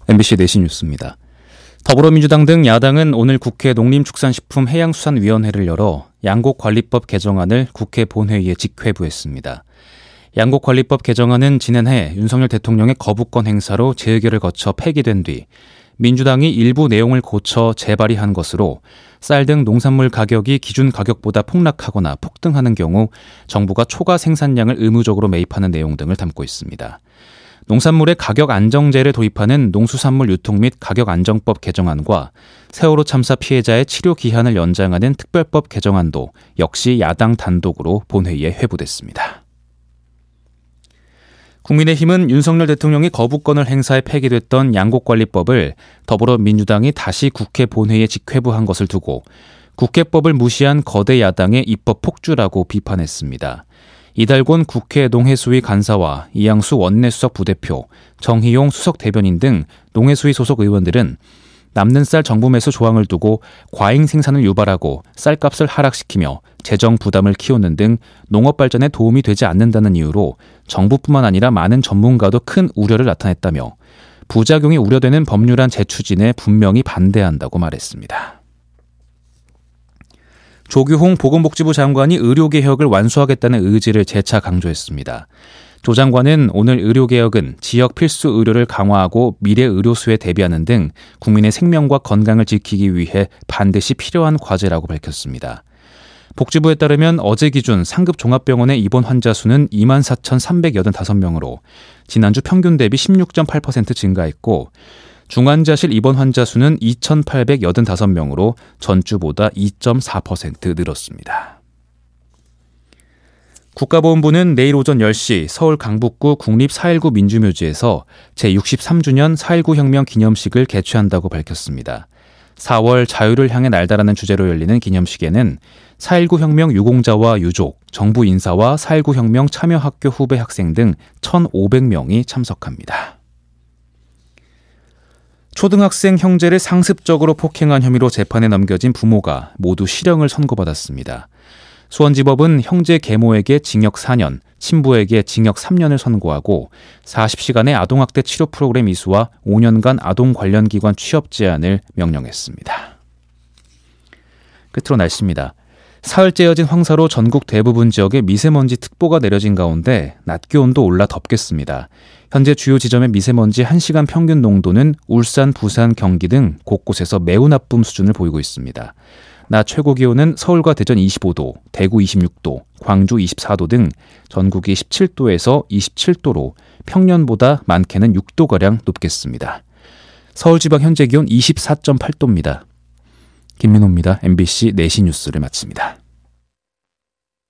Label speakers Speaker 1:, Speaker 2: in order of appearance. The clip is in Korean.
Speaker 1: MBC 내신 뉴스입니다. 더불어민주당 등 야당은 오늘 국회 농림축산식품해양수산위원회를 열어 양곡관리법 개정안을 국회 본회의에 직회부했습니다. 양곡관리법 개정안은 지난해 윤석열 대통령의 거부권 행사로 재의결을 거쳐 폐기된 뒤 민주당이 일부 내용을 고쳐 재발의한 것으로 쌀 등 농산물 가격이 기준 가격보다 폭락하거나 폭등하는 경우 정부가 초과 생산량을 의무적으로 매입하는 내용 등을 담고 있습니다. 농산물의 가격 안정제를 도입하는 농수산물 유통 및 가격 안정법 개정안과 세월호 참사 피해자의 치료 기한을 연장하는 특별법 개정안도 역시 야당 단독으로 본회의에 회부됐습니다. 국민의힘은 윤석열 대통령이 거부권을 행사해 폐기됐던 양곡관리법을 더불어민주당이 다시 국회 본회의에 직회부한 것을 두고 국회법을 무시한 거대 야당의 입법 폭주라고 비판했습니다. 이달곤 국회 농해수위 간사와 이양수 원내수석 부대표, 정희용 수석 대변인 등 농해수위 소속 의원들은 남는 쌀 정부 매수 조항을 두고 과잉 생산을 유발하고 쌀값을 하락시키며 재정 부담을 키우는 등 농업 발전에 도움이 되지 않는다는 이유로 정부뿐만 아니라 많은 전문가도 큰 우려를 나타냈다며 부작용이 우려되는 법률안 재추진에 분명히 반대한다고 말했습니다. 조규홍 보건복지부 장관이 의료개혁을 완수하겠다는 의지를 재차 강조했습니다. 조 장관은 오늘 의료개혁은 지역 필수 의료를 강화하고 미래 의료수에 대비하는 등 국민의 생명과 건강을 지키기 위해 반드시 필요한 과제라고 밝혔습니다. 복지부에 따르면 어제 기준 상급 종합병원의 입원 환자 수는 24,385명으로 지난주 평균 대비 16.8% 증가했고 중환자실 입원 환자 수는 2,885명으로 전주보다 2.4% 늘었습니다. 국가보훈부는 내일 오전 10시 서울 강북구 국립 4.19 민주묘지에서 제63주년 4.19 혁명 기념식을 개최한다고 밝혔습니다. 4월 자유를 향해 날다라는 주제로 열리는 기념식에는 4.19 혁명 유공자와 유족, 정부 인사와 4.19 혁명 참여학교 후배 학생 등 1,500명이 참석합니다. 초등학생 형제를 상습적으로 폭행한 혐의로 재판에 넘겨진 부모가 모두 실형을 선고받았습니다. 수원지법은 형제 계모에게 징역 4년, 친부에게 징역 3년을 선고하고 40시간의 아동학대 치료 프로그램 이수와 5년간 아동 관련 기관 취업 제한을 명령했습니다. 끝으로 날씨입니다. 사흘째여진 황사로 전국 대부분 지역에 미세먼지 특보가 내려진 가운데 낮 기온도 올라 덥겠습니다. 현재 주요 지점의 미세먼지 1시간 평균 농도는 울산, 부산, 경기 등 곳곳에서 매우 나쁨 수준을 보이고 있습니다. 낮 최고 기온은 서울과 대전 25도, 대구 26도, 광주 24도 등 전국이 17도에서 27도로 평년보다 많게는 6도가량 높겠습니다. 서울 지방 현재 기온 24.8도입니다. 김민호입니다. MBC 내신 뉴스를 마칩니다.